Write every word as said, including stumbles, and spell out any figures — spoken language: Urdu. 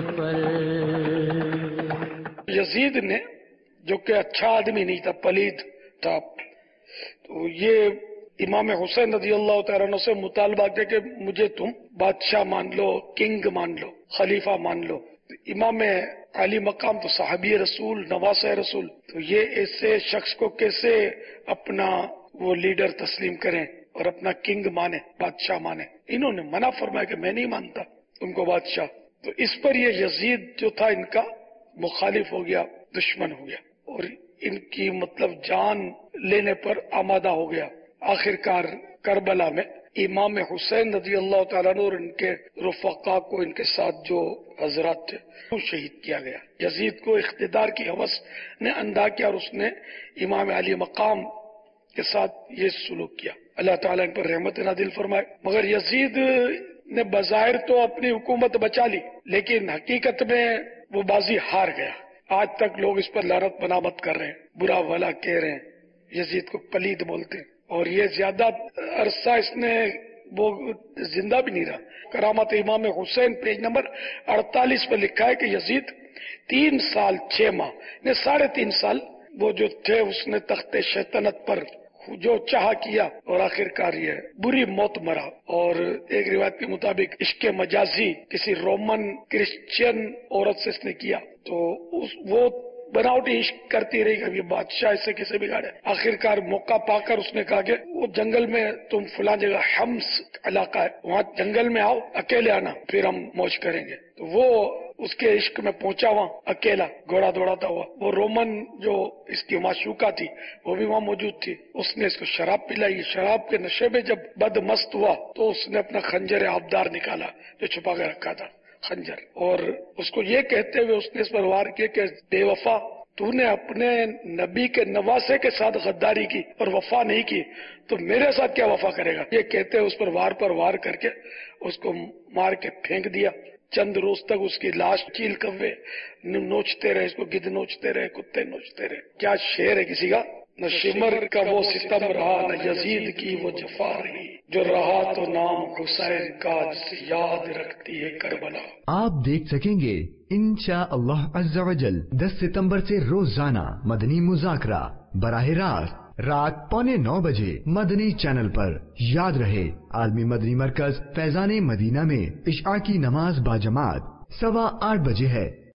پر۔ یزید نے جو کہ اچھا آدمی نہیں تھا، پلید تھا، تو یہ امام حسین رضی اللہ تعالیٰ عنہ سے مطالبہ کیا کہ مجھے تم بادشاہ مان لو، کنگ مان لو، خلیفہ مان لو۔ امام علی مقام تو صحابی رسول، نواسہ رسول، تو یہ ایسے شخص کو کیسے اپنا وہ لیڈر تسلیم کریں اور اپنا کنگ مانے، بادشاہ مانے؟ انہوں نے منع فرمایا کہ میں نہیں مانتا ان کو بادشاہ۔ تو اس پر یہ یزید جو تھا ان کا مخالف ہو گیا، دشمن ہو گیا، اور ان کی مطلب جان لینے پر آمادہ ہو گیا۔ آخر کار کربلا میں امام حسین رضی اللہ تعالیٰ عنہ اور ان کے رفقا کو، ان کے ساتھ جو حضرات تھے، وہ شہید کیا گیا۔ یزید کو اقتدار کی ہوس نے اندھا کیا اور اس نے امام علی مقام کے ساتھ یہ سلوک کیا۔ اللہ تعالیٰ ان پر رحمت نازل فرمائے۔ مگر یزید نے بظاہر تو اپنی حکومت بچا لی، لیکن حقیقت میں وہ بازی ہار گیا۔ آج تک لوگ اس پر لعنت بنامت کر رہے ہیں، برا بھلا کہہ رہے ہیں، یزید کو پلید بولتے ہیں، اور یہ زیادہ عرصہ اس نے وہ زندہ بھی نہیں رہا۔ کرامت امام حسین پیج نمبر اڑتالیس پر لکھا ہے کہ یزید تین سال چھ ماہ نے ساڑھے تین سال وہ جو تھے اس نے تخت شیطنت پر جو چاہا کیا، اور آخر کار یہ بری موت مرا۔ اور ایک روایت کے مطابق عشق مجازی کسی رومن کرسچین عورت سے اس نے کیا، تو اس وہ بناوٹی عشق کرتی رہی، کبھی بادشاہ اسے کیسے بگاڑے۔ آخر کار موقع پا کر اس نے کہا کہ وہ جنگل میں تم فلاں جگہ حمص علاقہ ہے، وہاں جنگل میں آؤ، اکیلے آنا، پھر ہم موج کریں گے۔ تو وہ اس کے عشق میں پہنچا وہاں اکیلا، گھوڑا دوڑاتا ہوا۔ وہ رومن جو اس کی معشوقہ تھی وہ بھی وہاں موجود تھی۔ اس نے اس کو شراب پلائی۔ شراب کے نشے میں جب بد مست ہوا تو اس نے اپنا خنجر آبدار نکالا جو چھپا کے رکھا تھا، خنجر، اور اس کو یہ کہتے ہوئے اس نے اس پر وار کیا کہ بے وفا، تو نے اپنے نبی کے نواسے کے ساتھ غداری کی اور وفا نہیں کی، تو میرے ساتھ کیا وفا کرے گا؟ یہ کہتے ہوئے اس پر وار پر وار کر کے اس کو مار کے پھینک دیا۔ چند روز تک اس کی لاش چیل کوے نوچتے رہے، اس کو گدھ نوچتے رہے، کتے نوچتے رہے۔ کیا شعر ہے کسی کا؟ نہ شمر کا وہ ستم رہا، نہ یزید کی وہ جفا رہی، جو رہا تو نام حسین کا جسے یاد رکھتی ہے کربلا۔ آپ دیکھ سکیں گے انشاء اللہ عز و جل دس ستمبر سے روزانہ مدنی مذاکرہ براہ راست رات پونے نو بجے مدنی چینل پر۔ یاد رہے عالمی مدنی مرکز فیضان مدینہ میں عشاء کی نماز باجماعت سوا آٹھ بجے ہے۔